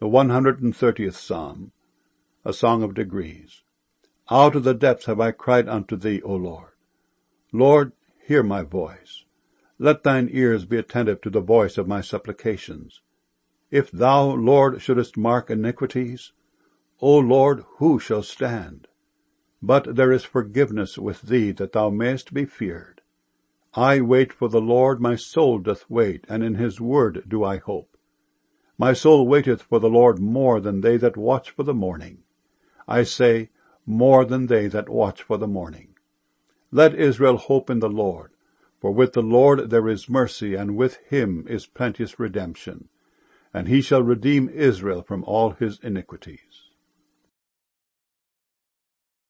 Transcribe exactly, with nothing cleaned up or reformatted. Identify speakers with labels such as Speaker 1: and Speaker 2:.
Speaker 1: The one hundred thirtieth Psalm, a song of degrees. Out of the depths have I cried unto thee, O Lord. Lord, hear my voice. Let thine ears be attentive to the voice of my supplications. If thou, Lord, shouldest mark iniquities, O Lord, who shall stand? But there is forgiveness with thee, that thou mayest be feared. I wait for the Lord, my soul doth wait, and in his word do I hope. My soul waiteth for the Lord more than they that watch for the morning. I say, more than they that watch for the morning. Let Israel hope in the Lord, for with the Lord there is mercy, and with him is plenteous redemption, and he shall redeem Israel from all his iniquities.